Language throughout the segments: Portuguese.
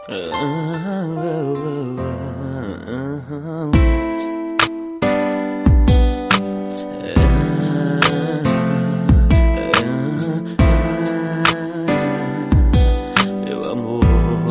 Meu amor,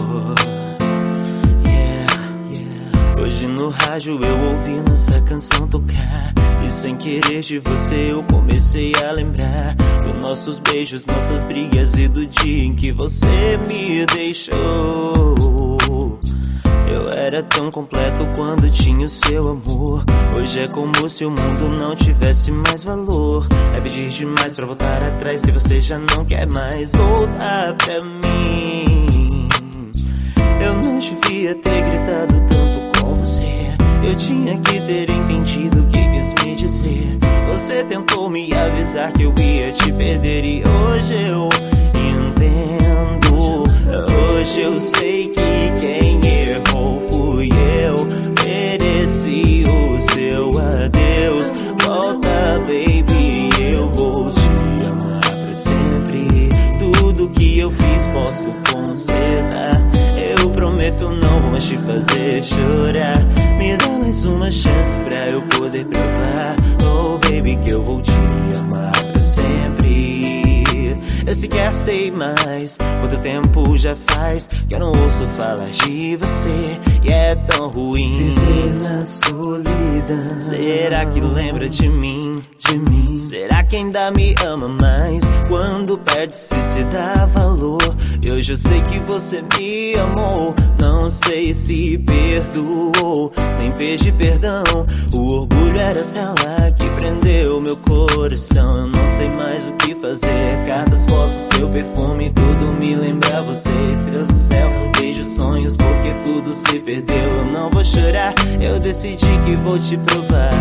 hoje no rádio eu ouvi nossa canção tocar, e sem querer de você eu comecei a lembrar dos nossos beijos, nossas brigas e do dia em que você me deixou. Eu era tão completo quando tinha o seu amor. Hoje é como se o mundo não tivesse mais valor. É pedir demais pra voltar atrás se você já não quer mais voltar pra mim. Eu não devia ter gritado tanto com você. Eu tinha que ter entendido o que quis me dizer. Você tentou me avisar que eu ia te perder, e hoje eu entendo. Hoje eu sei que quem errou fui eu. Mereci o seu adeus. Volta, baby, eu vou te amar pra sempre. Tudo que eu fiz posso consertar. Eu prometo não vou mais te fazer chorar. Me dá mais uma chance pra eu poder provar, oh baby, que eu vou te amar pra sempre. Eu sequer sei mais quanto tempo já faz que eu não ouço falar de você, e é tão ruim viver na solidão. Será que lembra de mim? Será que ainda me ama mais quando perde-se se dá valor? E hoje eu sei que você me amou, não sei se perdoou, nem pedi perdão. O orgulho era a cela que prendeu meu coração. Eu não sei mais o que fazer. Cartas, fotos, seu perfume, tudo me lembra você. Estrelas no céu, beijo, sonhos, porque tudo se perdeu. Eu não vou chorar, eu decidi que vou te provar,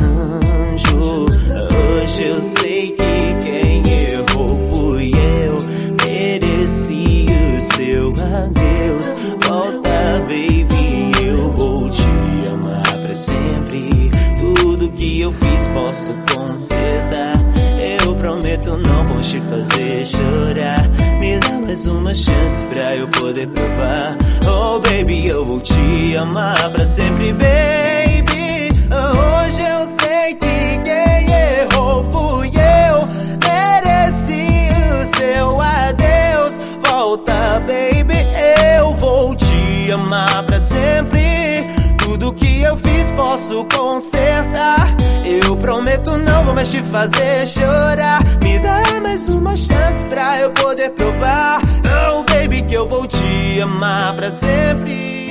anjo. Hoje eu sei que quem errou fui eu. Mereci o seu adeus. Volta, baby, eu vou te amar pra sempre. Tudo que eu fiz posso consertar. Eu prometo não vou te fazer chorar. Me dá mais uma chance pra eu poder provar, oh baby, eu vou te amar pra sempre, baby. Hoje eu sei que quem errou fui eu. Mereci o seu adeus. Volta, baby, eu vou te amar pra sempre. Tudo que eu fiz posso consertar. Eu prometo não vou mais te fazer chorar. Me dá mais uma chance pra eu poder provar, oh baby, que eu vou te amar pra sempre.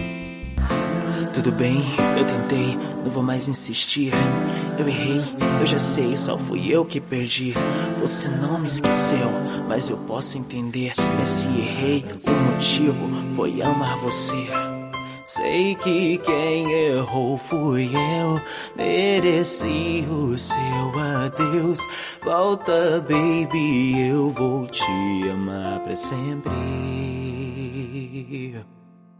Tudo bem, eu tentei, não vou mais insistir. Eu errei, eu já sei, só fui eu que perdi. Você não me esqueceu, mas eu posso entender. Mas se errei, o motivo foi amar você. Sei que quem errou fui eu. Mereci o seu adeus. Volta, baby, eu vou te amar pra sempre.